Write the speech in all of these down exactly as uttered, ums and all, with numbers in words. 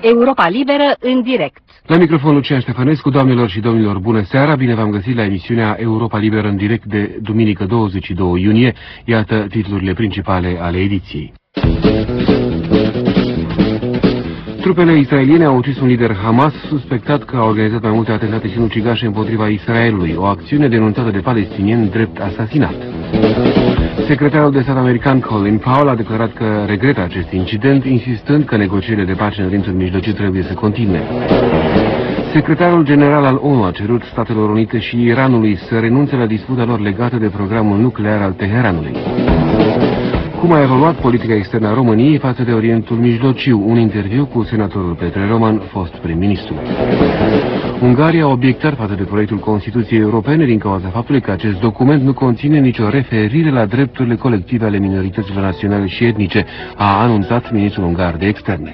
Europa Liberă în direct. La microfon Lucian Ștefănescu, doamnelor și domnilor, bună seara, bine v-am găsit la emisiunea Europa Liberă în direct de duminică douăzeci și doi iunie. Iată titlurile principale ale ediției. Trupele israeliene au ucis un lider Hamas suspectat că a organizat mai multe atentate sinucigașe împotriva Israelului, o acțiune denunțată de palestinieni drept asasinat. Secretarul de stat american Colin Powell a declarat că regretă acest incident, insistând că negocierile de pace în Orientul Mijlociu trebuie să continue. Secretarul general al ONU a cerut Statelor Unite și Iranului să renunțe la disputa lor legată de programul nuclear al Teheranului. Cum a evoluat politica externă a României față de Orientul Mijlociu? Un interviu cu senatorul Petre Roman, fost prim-ministru. Ungaria a obiectat față de proiectul Constituției Europene din cauza faptului că acest document nu conține nicio referire la drepturile colective ale minorităților naționale și etnice, a anunțat ministrul ungar de externe.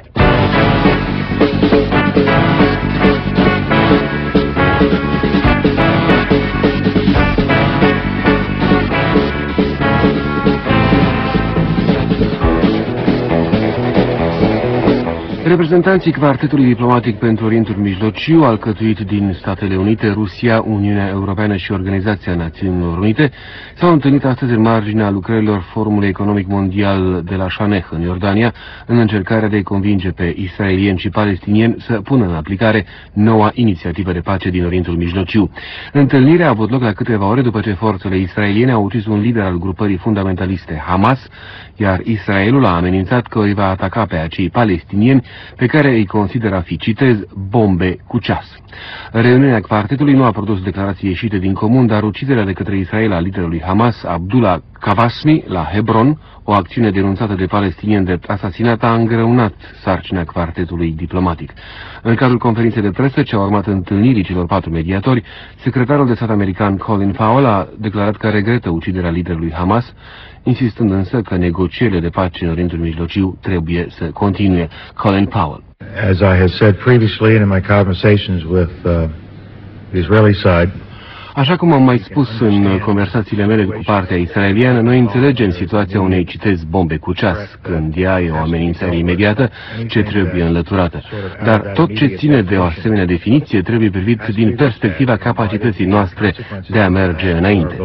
Reprezentanții Quartetului Diplomatic pentru Orientul Mijlociu, alcătuit din Statele Unite, Rusia, Uniunea Europeană și Organizația Națiunilor Unite, s-au întâlnit astăzi în marginea lucrărilor Forumului Economic Mondial de la Shaneh, în Iordania, în încercarea de a-i convinge pe israelieni și palestinieni să pună în aplicare noua inițiativă de pace din Orientul Mijlociu. Întâlnirea a avut loc la câteva ore după ce forțele israeliene au ucis un lider al grupării fundamentaliste Hamas, iar Israelul a amenințat că îi va ataca pe acei palestinieni pe care îi consideră a fi, citez, bombe cu ceas. Reuniunea Quartetului nu a produs declarații ieșite din comun, dar uciderea de către Israel a liderului Hamas, Abdullah Kavasmi, la Hebron, o acțiune denunțată de palestinieni drept asasinat, a îngreunat sarcina Quartetului Diplomatic. În cadrul conferinței de presă ce a urmat întâlnirii celor patru mediatori, secretarul de stat american Colin Powell a declarat că regretă uciderea liderului Hamas, insistând însă că negocierile de pace în Orientul Mijlociu trebuie să continue. Colin Powell. As I have said previously in my conversations with uh, the Israeli side, Așa cum am mai spus în conversațiile mele cu partea israeliană, noi înțelegem situația unei, citez, bombe cu ceas, când ea e o amenințare imediată ce trebuie înlăturată. Dar tot ce ține de o asemenea definiție trebuie privit din perspectiva capacității noastre de a merge înainte,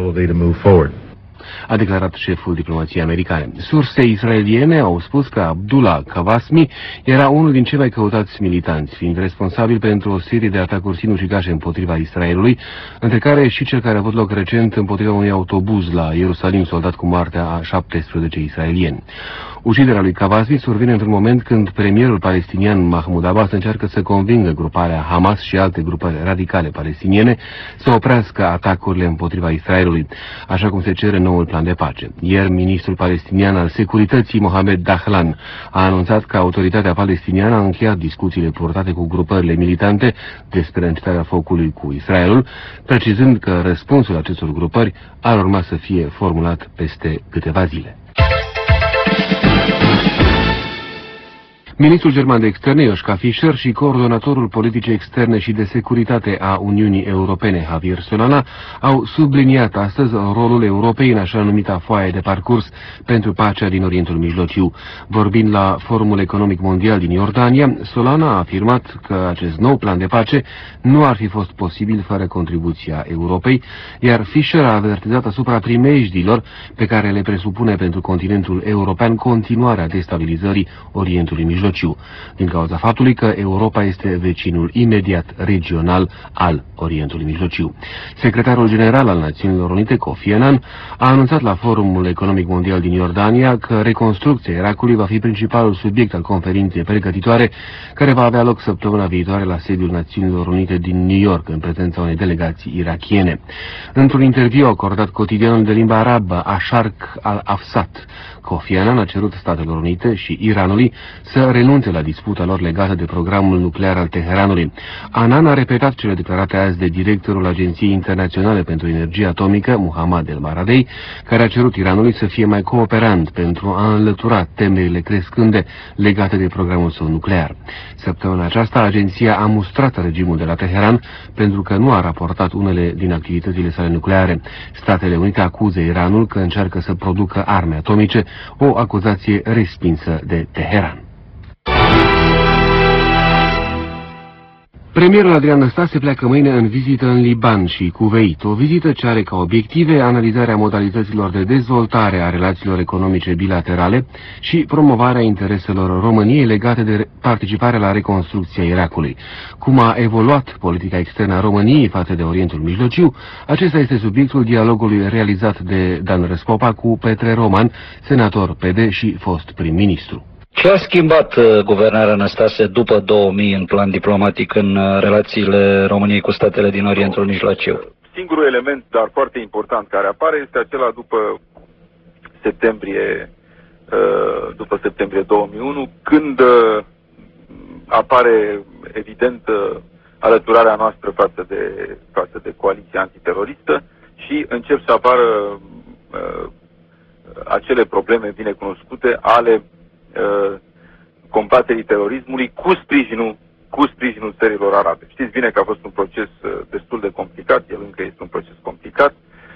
a declarat șeful diplomației americane. Surse israeliene au spus că Abdullah Kavasmi era unul din cei mai căutați militanți, fiind responsabil pentru o serie de atacuri sinucigașe împotriva Israelului, între care și cel care a avut loc recent împotriva unui autobuz la Ierusalim, soldat cu moartea a șaptesprezece israelieni. Uciderea lui Kavasmi survine într-un moment când premierul palestinian Mahmoud Abbas încearcă să convingă gruparea Hamas și alte grupări radicale palestiniene să oprească atacurile împotriva Israelului, așa cum se cere noul plan de pace. Ieri, ministrul palestinian al securității, Mohamed Dahlan, a anunțat că autoritatea palestiniană a încheiat discuțiile purtate cu grupările militante despre încetarea focului cu Israelul, precizând că răspunsul acestor grupări ar urma să fie formulat peste câteva zile. Ministrul german de externe, Joschka Fischer, și coordonatorul politicii externe și de securitate a Uniunii Europene, Javier Solana, au subliniat astăzi rolul Europei în așa numita foaie de parcurs pentru pacea din Orientul Mijlociu. Vorbind la Forumul Economic Mondial din Iordania, Solana a afirmat că acest nou plan de pace nu ar fi fost posibil fără contribuția Europei, iar Fischer a avertizat asupra primejdilor pe care le presupune pentru continentul european continuarea destabilizării Orientului Mijlociu, din cauza faptului că Europa este vecinul imediat regional al Orientului Mijlociu. Secretarul general al Națiunilor Unite, Kofi Annan, a anunțat la Forumul Economic Mondial din Iordania că reconstrucția Irakului va fi principalul subiect al conferinței pregătitoare care va avea loc săptămâna viitoare la sediul Națiunilor Unite din New York, în prezența unei delegații irakiene. Într-un interviu acordat cotidianul de limba arabă, Asharq al-Afsat, Kofi Annan a cerut Statelor Unite și Iranului să renunțe la disputa lor legată de programul nuclear al Teheranului. Annan a repetat cele declarate azi de directorul Agenției Internaționale pentru Energie Atomică, Muhammad El-Baradei, care a cerut Iranului să fie mai cooperant pentru a înlătura temerile crescânde legate de programul său nuclear. Săptămâna aceasta, agenția a mustrat regimul de la Teheran pentru că nu a raportat unele din activitățile sale nucleare. Statele Unite acuză Iranul că încearcă să producă arme atomice, o acuzație respinsă de Teheran. Premierul Adrian Năstase pleacă mâine în vizită în Liban și Kuveit, o vizită ce are ca obiective analizarea modalităților de dezvoltare a relațiilor economice bilaterale și promovarea intereselor României legate de participarea la reconstrucția Irakului. Cum a evoluat politica externă a României față de Orientul Mijlociu, acesta este subiectul dialogului realizat de Dan Răspopa cu Petre Roman, senator P D și fost prim-ministru. Ce a schimbat uh, guvernarea Năstase după două mii în plan diplomatic în uh, relațiile României cu statele din Orientul Mijlociu? Singurul element, dar foarte important, care apare este acela după septembrie, uh, după septembrie două mii unu, când uh, apare evident uh, alăturarea noastră față de, față de coaliția antiteroristă și încep să apară uh, acele probleme bine cunoscute ale combaterii terorismului cu sprijinul, cu sprijinul țărilor arabe. Știți bine că a fost un proces destul de complicat, el încă este un proces complicat.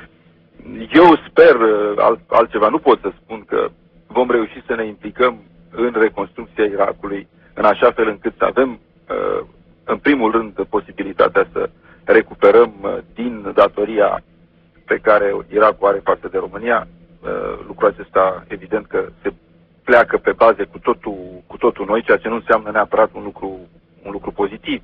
Eu sper, alt, altceva nu pot să spun, că vom reuși să ne implicăm în reconstrucția Irakului, în așa fel încât să avem, în primul rând, posibilitatea să recuperăm din datoria pe care Irakul are față de România. Lucrul acesta, evident că se pleacă pe baze cu totul, cu totul noi, ceea ce nu înseamnă neapărat un lucru, un lucru pozitiv.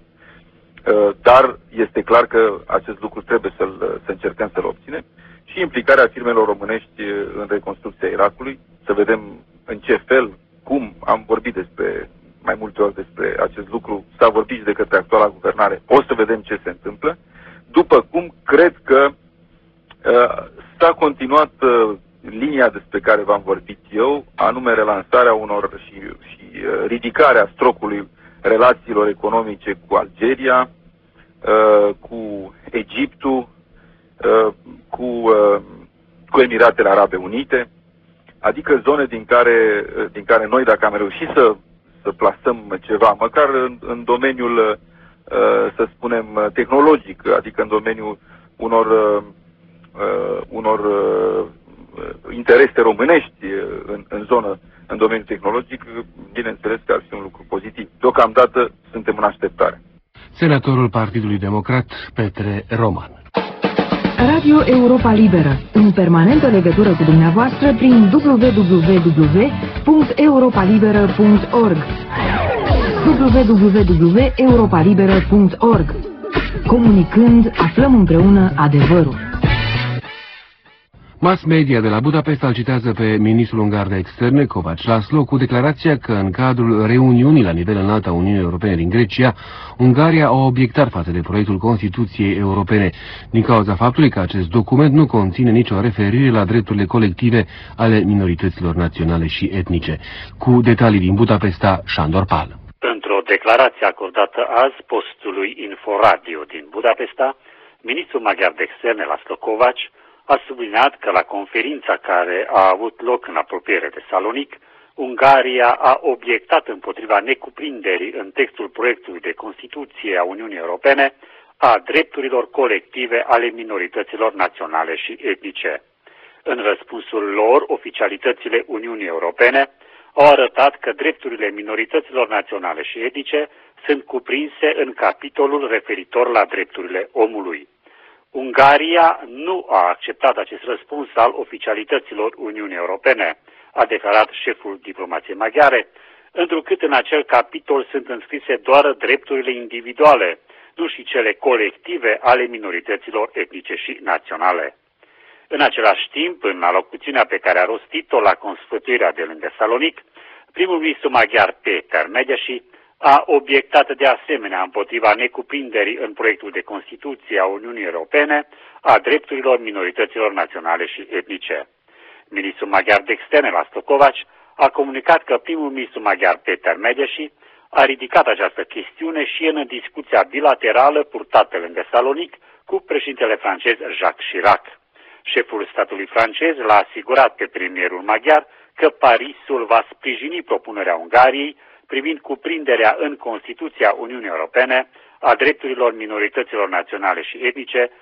Dar este clar că acest lucru trebuie să-l, să încercăm să-l obținem și implicarea firmelor românești în reconstrucția Irakului, să vedem în ce fel, cum, am vorbit despre, mai multe ori despre acest lucru, s-a vorbit și de către actuala guvernare, o să vedem ce se întâmplă, după cum cred că uh, s-a continuat uh, linia despre care v-am vorbit eu, anume relansarea unor și, și uh, ridicarea strocului relațiilor economice cu Algeria, uh, cu Egiptul, uh, cu, uh, cu Emiratele Arabe Unite, adică zone din care, uh, din care noi, dacă am reușit să, să plasăm ceva, măcar în, în domeniul, uh, să spunem, tehnologic, adică în domeniul unor, uh, unor uh, interese românești în, în zonă, în domeniul tehnologic, bineînțeles că ar fi un lucru pozitiv. Deocamdată suntem în așteptare. Senatorul Partidului Democrat, Petre Roman. Radio Europa Liberă, în permanentă legătură cu dumneavoastră prin w w w punct europa liberă punct org w w w punct europa liberă punct org. Comunicând, aflăm împreună adevărul. Mass media de la Budapesta îl citează pe ministrul ungar de externe, Kovács László, cu declarația că în cadrul reuniunii la nivel înalt a Uniunii Europene din Grecia, Ungaria a obiectat față de proiectul Constituției Europene, din cauza faptului că acest document nu conține nicio referire la drepturile colective ale minorităților naționale și etnice. Cu detalii din Budapesta, Sándor Pál. Într-o declarație acordată azi postului Inforadio din Budapesta, ministrul maghiar de externe, László Kovács, a subliniat că la conferința care a avut loc în apropiere de Salonic, Ungaria a obiectat împotriva necuprinderii în textul proiectului de Constituție a Uniunii Europene a drepturilor colective ale minorităților naționale și etnice. În răspunsul lor, oficialitățile Uniunii Europene au arătat că drepturile minorităților naționale și etnice sunt cuprinse în capitolul referitor la drepturile omului. Ungaria nu a acceptat acest răspuns al oficialităților Uniunii Europene, a declarat șeful diplomației maghiare, întrucât în acel capitol sunt înscrise doar drepturile individuale, nu și cele colective ale minorităților etnice și naționale. În același timp, în alocuțiunea pe care a rostit-o la consfătuirea de lângă Salonic, primul ministru maghiar Péter Medesi a obiectat de asemenea împotriva necuprinderii în proiectul de Constituție a Uniunii Europene a drepturilor minorităților naționale și etnice. Ministrul maghiar de externe, László Kovács, a comunicat că primul ministru maghiar Péter Medesi a ridicat această chestiune și în discuția bilaterală purtată lângă Salonic cu președintele francez Jacques Chirac. Șeful statului francez l-a asigurat pe premierul maghiar că Parisul va sprijini propunerea Ungariei privind cuprinderea în Constituția Uniunii Europene a drepturilor minorităților naționale și etnice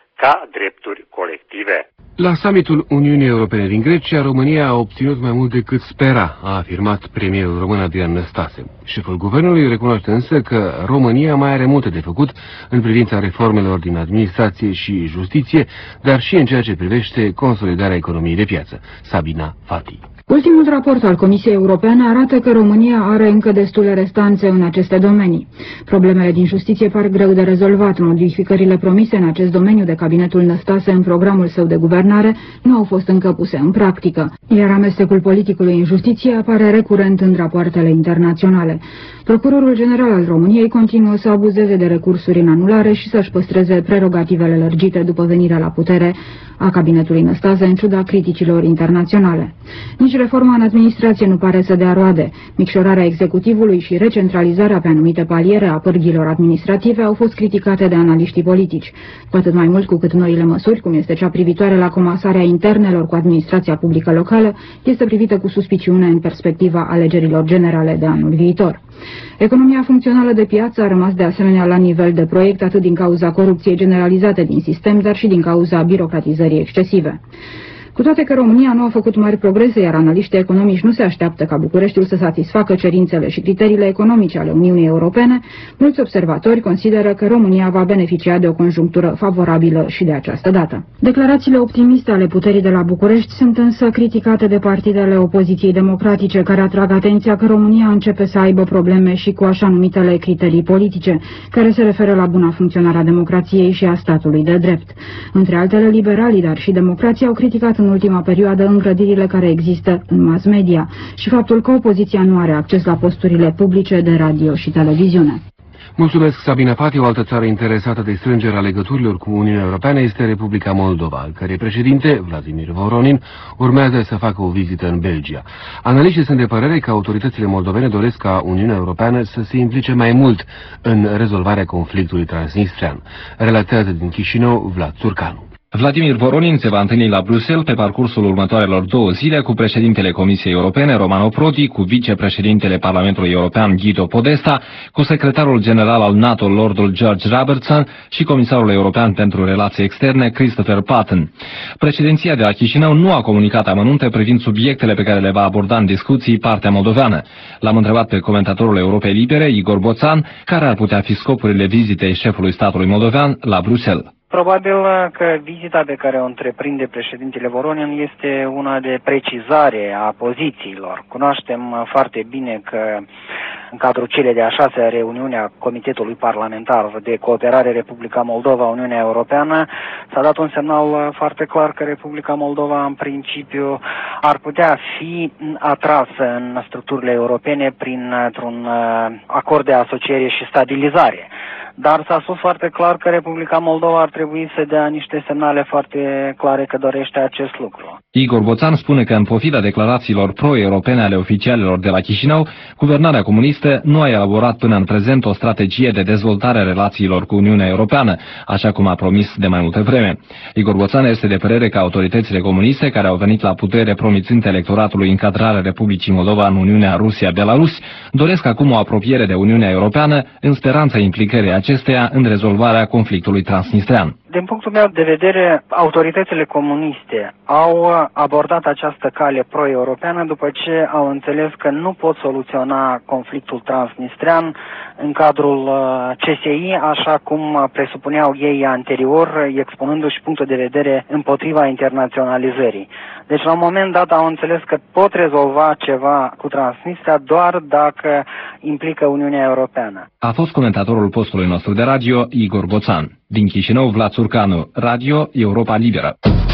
ca drepturi colective. La summitul Uniunii Europene din Grecia, România a obținut mai mult decât spera, a afirmat premierul român Adrian Năstase. Șeful guvernului recunoaște însă că România mai are multe de făcut în privința reformelor din administrație și justiție, dar și în ceea ce privește consolidarea economiei de piață. Sabina Fati. Ultimul raport al Comisiei Europene arată că România are încă destule restanțe în aceste domenii. Problemele din justiție par greu de rezolvat. Modificările promise în acest domeniu de cabinetul Năstase în programul său de guvernare nu au fost încă puse în practică, iar amestecul politicului în justiție apare recurent în rapoartele internaționale. Procurorul general al României continuă să abuzeze de recursuri în anulare și să-și păstreze prerogativele lărgite după venirea la putere a cabinetului Năstase, în ciuda criticilor internaționale. Nici reforma în administrație nu pare să dea roade. Micșorarea executivului și recentralizarea pe anumite paliere a pârghilor administrative au fost criticate de analiștii politici, cu atât mai mult cu cât noile măsuri, cum este cea privitoare la comasarea internelor cu administrația publică locală, este privită cu suspiciune în perspectiva alegerilor generale de anul viitor. Economia funcțională de piață a rămas de asemenea la nivel de proiect, atât din cauza corupției generalizate din sistem, dar și din cauza birocratizării excesive. Cu toate că România nu a făcut mari progrese, iar analiștii economici nu se așteaptă ca Bucureștiul să satisfacă cerințele și criteriile economice ale Uniunii Europene, mulți observatori consideră că România va beneficia de o conjunctură favorabilă și de această dată. Declarațiile optimiste ale puterii de la București sunt însă criticate de partidele opoziției democratice, care atrag atenția că România începe să aibă probleme și cu așa numitele criterii politice, care se referă la buna funcționare a democrației și a statului de drept. Între altele, liberalii, dar și democrații au criticat în ultima perioadă îngrădirile care există în mass media și faptul că opoziția nu are acces la posturile publice de radio și televiziune. Mulțumesc, Sabina Fati. O altă țară interesată de strângerea legăturilor cu Uniunea Europeană este Republica Moldova, al cărei președinte, Vladimir Voronin, urmează să facă o vizită în Belgia. Analiștii sunt de părere că autoritățile moldovene doresc ca Uniunea Europeană să se implice mai mult în rezolvarea conflictului transnistrean. Relatează din Chișinău Vlad Țurcanu. Vladimir Voronin se va întâlni la Bruxelles pe parcursul următoarelor două zile cu președintele Comisiei Europene, Romano Prodi, cu vicepreședintele Parlamentului European, Guido Podesta, cu secretarul general al NATO, Lordul George Robertson, și comisarul european pentru relații externe, Christopher Patten. Președinția de la Chișinău nu a comunicat amănunte privind subiectele pe care le va aborda în discuții partea moldoveană. L-am întrebat pe comentatorul Europei Libere, Igor Boțan, care ar putea fi scopurile vizitei șefului statului moldovean la Bruxelles. Probabil că vizita pe care o întreprinde președintele Voronin este una de precizare a pozițiilor. Cunoaștem foarte bine că în cadrul celei de-a șasea reuniune a Comitetului Parlamentar de Cooperare Republica Moldova-Uniunea Europeană s-a dat un semnal foarte clar că Republica Moldova în principiu ar putea fi atrasă în structurile europene printr-un acord de asociere și stabilizare. Dar s-a spus foarte clar că Republica Moldova ar trebui să dea niște semnale foarte clare că dorește acest lucru. Igor Boțan spune că în pofida declarațiilor pro-europene ale oficialilor de la Chișinău, guvernarea comunistă nu a elaborat până în prezent o strategie de dezvoltare a relațiilor cu Uniunea Europeană, așa cum a promis de mai multă vreme. Igor Boțan este de părere că autoritățile comuniste care au venit la putere promițând electoratului încadrarea Republicii Moldova în Uniunea Rusia-Belarus, doresc acum o apropiere de Uniunea Europeană în speranța implicării acesteia în rezolvarea conflictului transnistrean. Din punctul meu de vedere, autoritățile comuniste au abordat această cale pro-europeană după ce au înțeles că nu pot soluționa conflictul transnistrean în cadrul C S I, așa cum presupuneau ei anterior, expunându-și punctul de vedere împotriva internaționalizării. Deci, la un moment dat, au înțeles că pot rezolva ceva cu Transnistria doar dacă implică Uniunea Europeană. A fost comentatorul postului nostru de radio, Igor Boțan. Din Chișinău, Vlad Țurcanu, Radio Europa Liberă.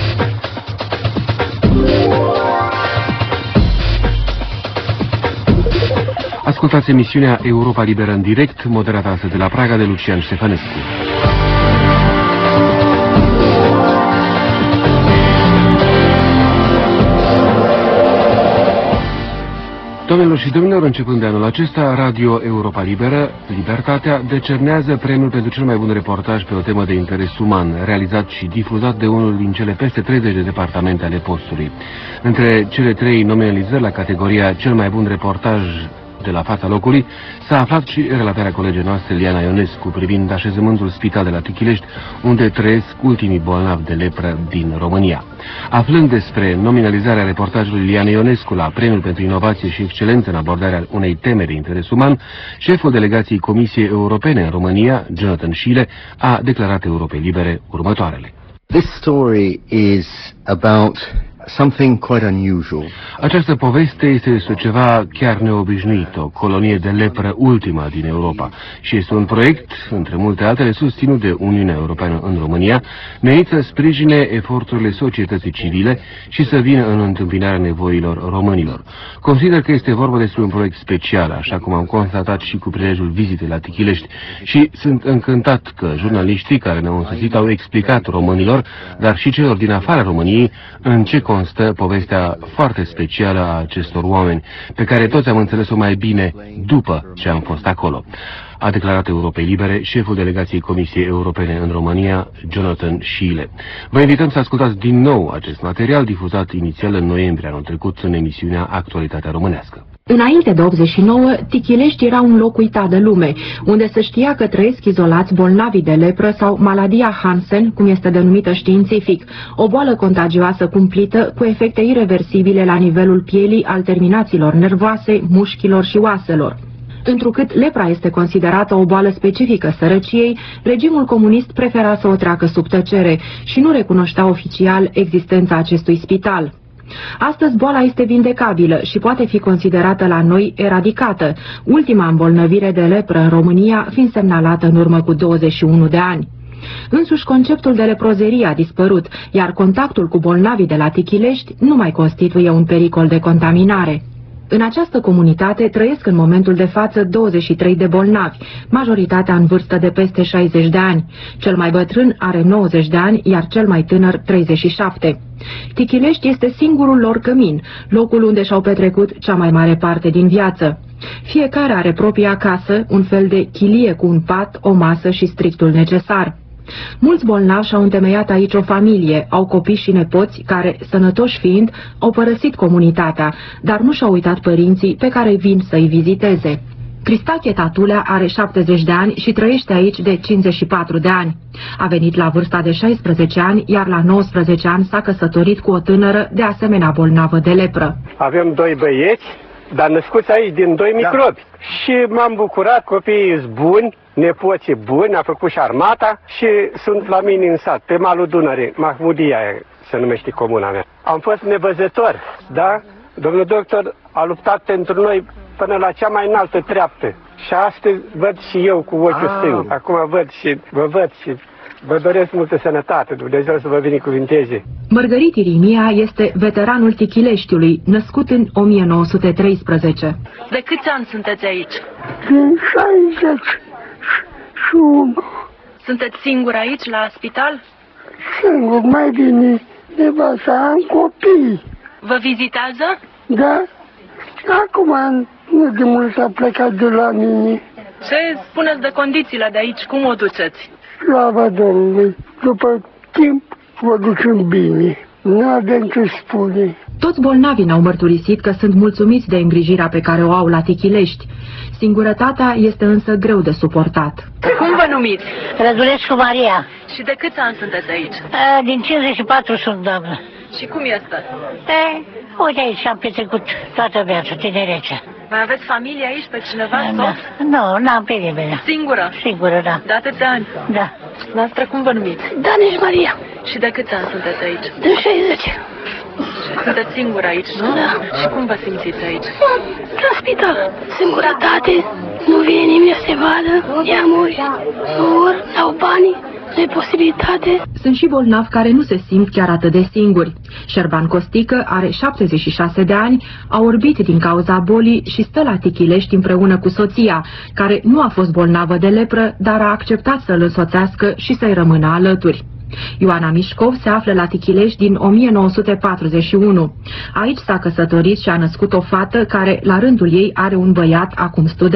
Ascultați emisiunea Europa Liberă în direct, moderată astăzi de la Praga de Lucian Ștefănescu. Doamnelor și domnilor, începând de anul acesta, Radio Europa Liberă, Libertatea, decernează premiul pentru cel mai bun reportaj pe o temă de interes uman, realizat și difuzat de unul din cele peste treizeci de departamente ale postului. Între cele trei nominalizări la categoria cel mai bun reportaj de la fața locului, s-a aflat și relatarea colegii noastre, Liana Ionescu, privind așezământul spital de la Tichilești, unde trăiesc ultimii bolnavi de lepră din România. Aflând despre nominalizarea reportajului Liana Ionescu la Premiul pentru Inovație și Excelență în abordarea unei teme de interes uman, șeful delegației Comisiei Europene în România, Jonathan Schiele, a declarat Europei Libere următoarele. This story is about something quite unusual. Această poveste este despre ceva chiar neobișnuit, o colonie de lepră ultima din Europa, și este un proiect, între multe altele, susținut de Uniunea Europeană în România, menit să sprijine eforturile societății civile și să vină în întâmpinarea nevoilor românilor. Consider că este vorba despre un proiect special, așa cum am constatat și cu prilejul vizitei la Tichilești, și sunt încântat că jurnaliștii care ne-au însoțit au explicat românilor, dar și celor din afara României, în ce constă povestea foarte specială a acestor oameni, pe care toți am înțeles-o mai bine după ce am fost acolo, a declarat Europei Libere șeful delegației Comisiei Europene în România, Jonathan Schiele. Vă invităm să ascultați din nou acest material difuzat inițial în noiembrie anul trecut în emisiunea Actualitatea Românească. Înainte de optzeci și nouă, Tichilești era un loc uitat de lume, unde se știa că trăiesc izolați bolnavi de lepră sau maladia Hansen, cum este denumită științific, o boală contagioasă cumplită cu efecte ireversibile la nivelul pielii, al terminațiilor nervoase, mușchilor și oaselor. Întrucât lepra este considerată o boală specifică sărăciei, regimul comunist prefera să o treacă sub tăcere și nu recunoștea oficial existența acestui spital. Astăzi boala este vindecabilă și poate fi considerată la noi eradicată, ultima îmbolnăvire de lepră în România fiind semnalată în urmă cu douăzeci și unu de ani. Însuși conceptul de leprozerie a dispărut, iar contactul cu bolnavii de la Tichilești nu mai constituie un pericol de contaminare. În această comunitate trăiesc în momentul de față douăzeci și trei de bolnavi, majoritatea în vârstă de peste șaizeci de ani. Cel mai bătrân are nouăzeci de ani, iar cel mai tânăr treizeci și șapte. Tichilești este singurul lor cămin, locul unde și-au petrecut cea mai mare parte din viață. Fiecare are propria casă, un fel de chilie cu un pat, o masă și strictul necesar. Mulți bolnavi și-au întemeiat aici o familie, au copii și nepoți care, sănătoși fiind, au părăsit comunitatea, dar nu și-au uitat părinții pe care vin să-i viziteze. Cristache Tatulea are șaptezeci de ani și trăiește aici de cincizeci și patru de ani. A venit la vârsta de șaisprezece ani, iar la nouăsprezece ani s-a căsătorit cu o tânără de asemenea bolnavă de lepră. Avem doi băieți, dar născuți aici din doi microbi. Da. Și m-am bucurat, copiii sunt buni, nepoții buni, a făcut și armata și sunt la mine în sat, pe malul Dunării, Mahmudia se numește comuna mea. Am fost nevăzător, da? Domnul doctor a luptat pentru noi până la cea mai înaltă treaptă. Și astăzi văd și eu cu ochiul ah. stâng. Acum văd și vă văd și vă doresc multă sănătate, Dumnezeu să vă binecuvinteze. Mărgărit Irimia este veteranul Tichileștiului, născut în o mie nouă sute treisprezece. De câți ani sunteți aici? Din șaizeci și unu. Sunteți singur aici, la spital? Singur, mai bine nevasta, am copii. Vă vizitează? Da. Acum nu de mult s-a plecat de la mine. Ce spuneți de condițiile de aici? Cum o duceți? Slava Domnului! După timp o ducem bine. Nu avem ce spune. Toți bolnavii ne-au mărturisit că sunt mulțumiți de îngrijirea pe care o au la Tichilești. Singurătatea este însă greu de suportat. Cum vă numiți? Rădulescu Maria. Și de câți ani sunteți aici? A, din cincizeci și patru sunt, doamnă. Și cum este? E, uite aici am petrecut toată viața, tinerețea. Mai aveți familie aici, pe cineva? Da. Nu, n-am pe nimeni. Singură? Singură, da. De atâția ani? Da. Noastră cum vă numiți? Daneș Maria. Și de câți ani sunteți aici? De șaizeci. Sunteți singură aici, nu? Da. Și cum vă simțiți aici? La spital. Singurătate. Nu vine nimeni să se vadă. Neamuri. Ori, n-au bani. Posibilitate. Sunt și bolnavi care nu se simt chiar atât de singuri. Șerban Costică are șaptezeci și șase de ani, a orbit din cauza bolii și stă la Tichilești împreună cu soția, care nu a fost bolnavă de lepră, dar a acceptat să-l însoțească și să-i rămână alături. Ioana Mișcov se află la Tichilești din o mie nouă sute patruzeci și unu. Aici s-a căsătorit și a născut o fată care, la rândul ei, are un băiat acum student.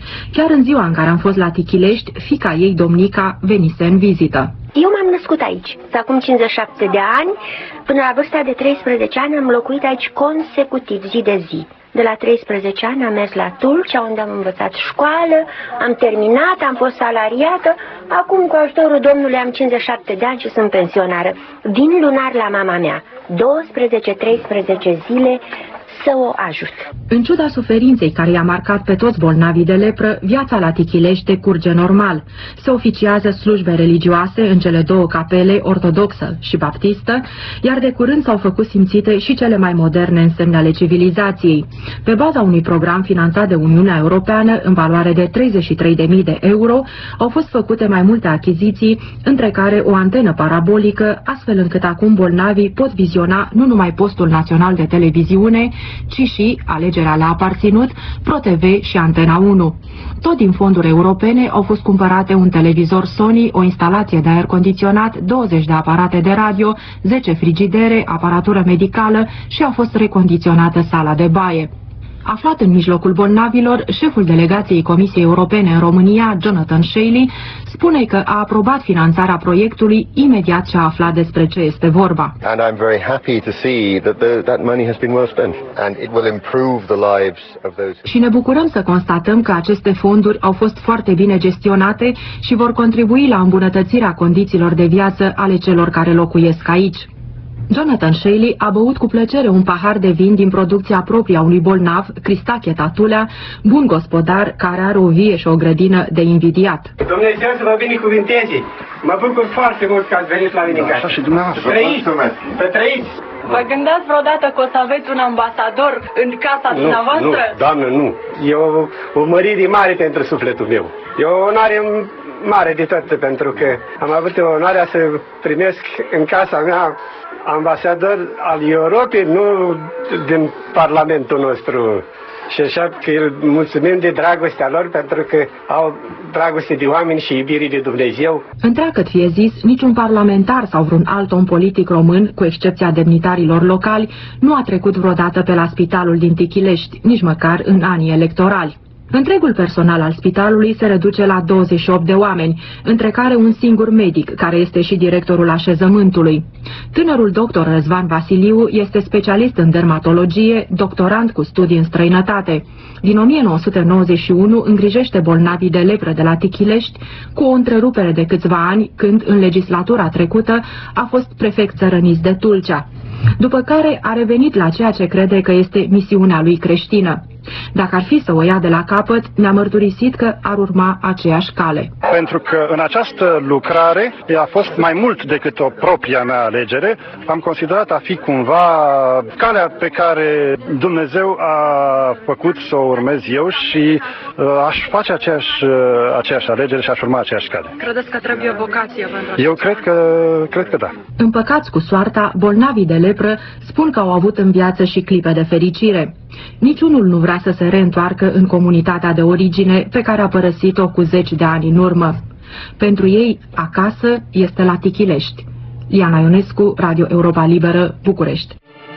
Chiar în ziua în care am fost la Tichilești, fiica ei, domnica, venise în vizită. Eu m-am născut aici, acum cincizeci și șapte de ani. Până la vârsta de treisprezece ani am locuit aici consecutiv, zi de zi. De la treisprezece ani am mers la Tulcea, unde am învățat școală, am terminat, am fost salariată. Acum, cu ajutorul Domnului, am cincizeci și șapte de ani și sunt pensionară. Vin lunar la mama mea, douăsprezece treisprezece zile, să o ajut. În ciuda suferinței care i-a marcat pe toți bolnavii de lepră, viața la Tichilești curge normal. Se oficiază slujbe religioase în cele două capele, ortodoxă și baptistă, iar de curând s-au făcut simțite și cele mai moderne însemne ale civilizației. Pe baza unui program finanțat de Uniunea Europeană, în valoare de treizeci și trei de mii de euro, au fost făcute mai multe achiziții, între care o antenă parabolică, astfel încât acum bolnavii pot viziona nu numai postul național de televiziune, ci și, alegerea le-a aparținut, ProTV și Antena unu. Tot din fonduri europene au fost cumpărate un televizor Sony, o instalație de aer condiționat, douăzeci de aparate de radio, zece frigidere, aparatură medicală și a fost recondiționată sala de baie. Aflat în mijlocul bolnavilor, șeful delegației Comisiei Europene în România, Jonathan Shaley, spune că a aprobat finanțarea proiectului imediat ce a aflat despre ce este vorba. And I'm very happy to see that the, that money has been well spent and it will improve the lives of those. Și ne bucurăm să constatăm că aceste fonduri au fost foarte bine gestionate și vor contribui la îmbunătățirea condițiilor de viață ale celor care locuiesc aici. Jonathan Shaley a băut cu plăcere un pahar de vin din producția proprie a unui bolnav, Cristache Tatulea, bun gospodar care are o vie și o grădină de invidiat. Dumnezeu să vă binecuvinteze! Mă bucur foarte mult că ați venit la mine în casă. Așa și dumneavoastră. Să trăiți! Să trăiți! Vă gândați vreodată că o să aveți un ambasador în casa nu, dumneavoastră? Nu, doamnă, nu. E o, o mărire mare pentru sufletul meu. E o onoare mare de tot, pentru că am avut onoarea să primesc în casa mea ambasador al Europei, nu din Parlamentul nostru. Și așa că îl mulțumim de dragostea lor, pentru că au dragoste de oameni și iubire de Dumnezeu. Întreagăt fie zis, niciun parlamentar sau vreun alt om politic român, cu excepția demnitarilor locali, nu a trecut vreodată pe la spitalul din Tichilești, nici măcar în anii electorali. Întregul personal al spitalului se reduce la douăzeci și opt de oameni, între care un singur medic, care este și directorul așezământului. Tânărul doctor Răzvan Vasiliu este specialist în dermatologie, doctorand cu studii în străinătate. Din o mie nouă sute nouăzeci și unu îngrijește bolnavii de lepră de la Tichilești, cu o întrerupere de câțiva ani, când, în legislatura trecută, a fost prefect țărănist de Tulcea. După care a revenit la ceea ce crede că este misiunea lui creștină. Dacă ar fi să o ia de la capăt, ne-a mărturisit că ar urma aceeași cale. Pentru că în această lucrare a fost mai mult decât o propria mea alegere. Am considerat a fi cumva calea pe care Dumnezeu a făcut să o urmez eu și uh, aș face aceeași, uh, aceeași alegere și aș urma aceeași cale. Credeți că trebuie vocație pentru Eu cred că, cred că da. Împăcați cu soarta, bolnavii de lepră spun că au avut în viață și clipe de fericire. Niciunul nu vrea să se reîntoarcă în comunitatea de origine pe care a părăsit-o cu zeci de ani în urmă. Pentru ei, acasă este la Tichilești. Iana Ionescu, Radio Europa Liberă, București.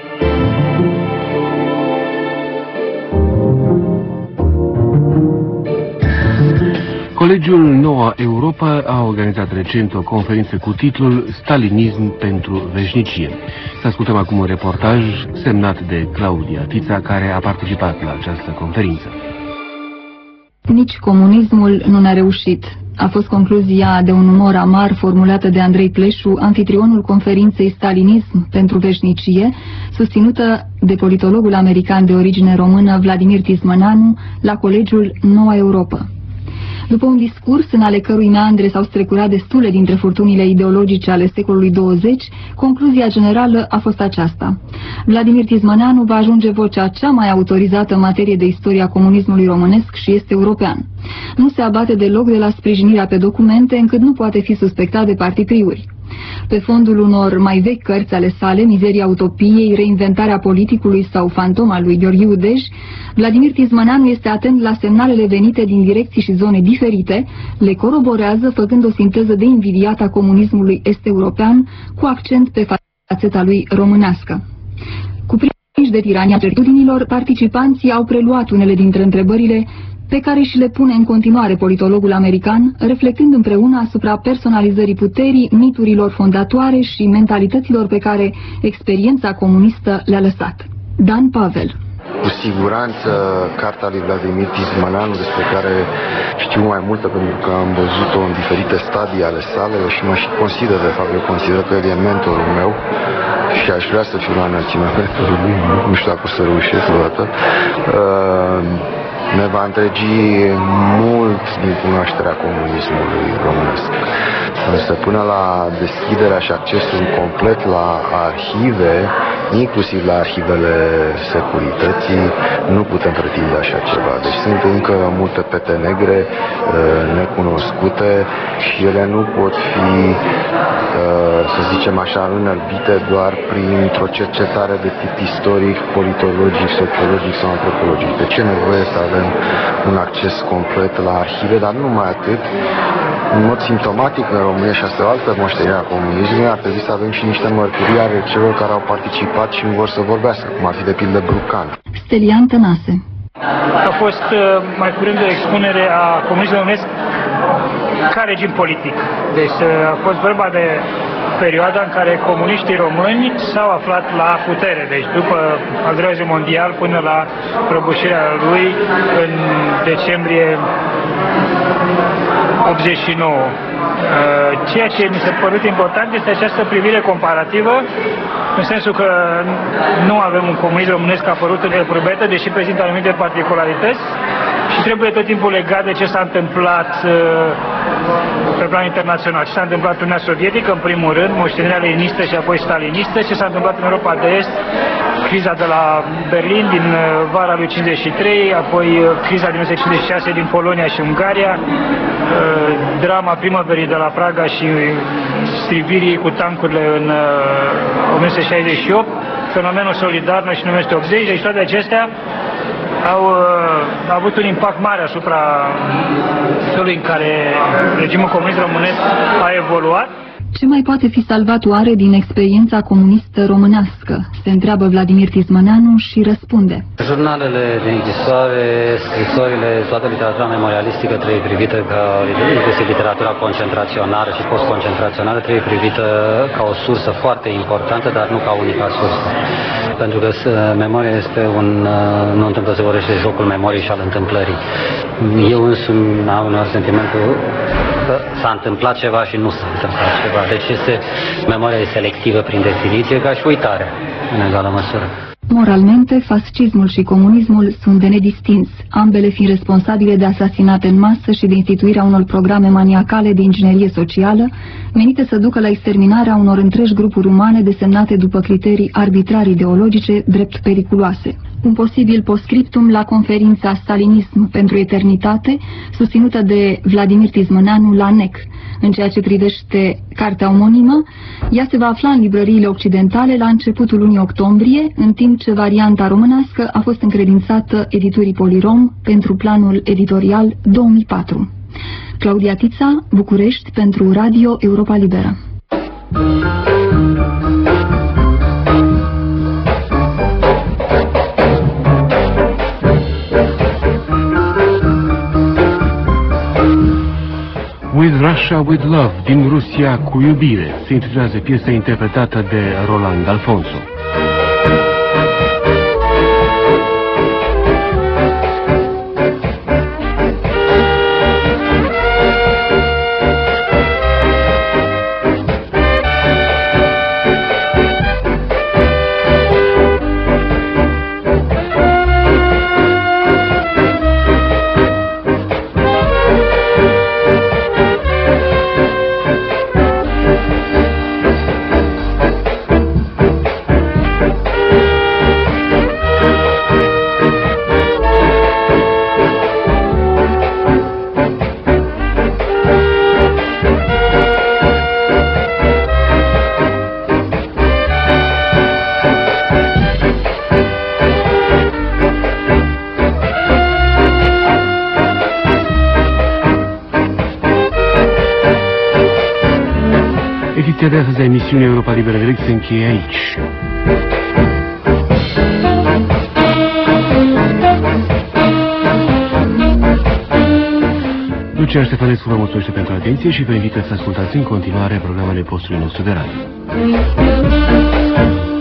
Colegiul Noua Europa a organizat recent o conferință cu titlul Stalinism pentru veșnicie. Să ascultăm acum un reportaj semnat de Claudia Tița, care a participat la această conferință. Nici comunismul nu ne-a reușit. A fost concluzia de un umor amar formulată de Andrei Pleșu, anfitrionul conferinței Stalinism pentru veșnicie, susținută de politologul american de origine română Vladimir Tismănanu la Colegiul Noua Europa. După un discurs în ale cărui meandre s-au strecurat destule dintre furtunile ideologice ale secolului douăzeci, concluzia generală a fost aceasta. Vladimir Tismănanu va ajunge vocea cea mai autorizată în materie de istoria comunismului românesc și este european. Nu se abate deloc de la sprijinirea pe documente, încât nu poate fi suspectat de partipriuri. Pe fondul unor mai vechi cărți ale sale, Mizeria utopiei, Reinventarea politicului sau Fantoma lui Gheorghe Udej, Vladimir Tismănanu este atent la semnalele venite din direcții și zone diferite, le coroborează făcând o sinteză de invidiat a comunismului est-european, cu accent pe fațeta lui românească. Cuprinși de tirania certitudinilor, participanții au preluat unele dintre întrebările pe care și le pune în continuare politologul american, reflectând împreună asupra personalizării puterii, miturilor fondatoare și mentalităților pe care experiența comunistă le-a lăsat. Dan Pavel. Cu siguranță, cartea lui Vladimir Tismananu, despre care știu mai multă pentru că am văzut-o în diferite stadii ale sale și mă și consider, de fapt, eu consider că el e mentorul meu și aș vrea să fiu la înălțimea mentorului lui, nu știu dacă o să reușesc odată. Uh, ne va întregi mult din cunoașterea comunismului românesc. Însă până la deschiderea și accesul complet la arhive, inclusiv la arhivele securității, nu putem pretinde așa ceva. Deci sunt încă multe pete negre necunoscute și ele nu pot fi, să zicem așa, înălbite doar printr-o cercetare de tip istoric, politologic, sociologic sau antropologic. Deci e nevoie să avem un acces complet la arhive, dar nu numai atât. În mod simptomatic, în România, și asta e o altă moștenire a comunismului, ar trebui să avem și niște mărturii ale celor care au participat și nu vor să vorbească, cum ar fi de pildă Brucan. Stelian Tănase. A fost mai curând o expunere a comunismului românesc ca regim politic. Deci a fost vorba de perioada în care comuniștii români s-au aflat la putere, deci după al doilea război mondial până la prăbușirea lui în decembrie optzeci și nouă. Ceea ce mi s-a părut important este această privire comparativă, în sensul că nu avem un comunism românesc apărut în elprubetă, deși prezintă anumite particularități și trebuie tot timpul legat de ce s-a întâmplat pe plan internațional. Ce s-a întâmplat în Uniunea Sovietică, în primul rând, moștenirea leninistă și apoi stalinistă, ce s-a întâmplat în Europa de Est, criza de la Berlin din vara lui cincizeci și trei, apoi criza din o mie nouă sute cincizeci și șase din Polonia și Ungaria, drama primăverii de la Praga și strivirii cu tancurile în o mie nouă sute șaizeci și opt, fenomenul Solidarno și în o mie nouă sute optzeci, deci toate acestea au uh, avut un impact mare asupra felului în care regimul comunist românesc a evoluat. Ce mai poate fi salvat oare din experiența comunistă românească? Se întreabă Vladimir Tismananu și răspunde. Jurnalele de închisoare, scrisorile, toată literatura memorialistică trebuie privită ca, inclusiv literatura concentrațională și post-concentrațională, trebuie privită ca o sursă foarte importantă, dar nu ca unica sursă. Pentru că memoria este un, nu întâmplă să vorbește de jocul memoriei și al întâmplării. Eu însumi am un sentimentul că s-a întâmplat ceva și nu s-a întâmplat ceva. Deci este, memoria e selectivă prin definiție, ca și uitarea, în egală măsură. Moralmente, fascismul și comunismul sunt de nedistins, ambele fiind responsabile de asasinate în masă și de instituirea unor programe maniacale de inginerie socială, menite să ducă la exterminarea unor întregi grupuri umane desemnate după criterii arbitrari ideologice drept periculoase. Un posibil postscriptum la conferința Stalinism pentru Eternitate, susținută de Vladimir Tismananu la N E C. În ceea ce privește cartea omonimă, ea se va afla în librăriile occidentale la începutul lunii octombrie, în timp ce varianta românească a fost încredințată editurii Polirom pentru planul editorial două mii patru. Claudia Tița, București, pentru Radio Europa Liberă. With Russia with Love, din Rusia cu iubire, se intitulează piesa interpretată de Roland Alfonso. Ediția de astăzi a emisiunii Europa Liberă Direct se încheie aici. Lucian Ștefănescu vă mulțumesc pentru atenție și vă invită să ascultați în continuare programele postului nostru de radio.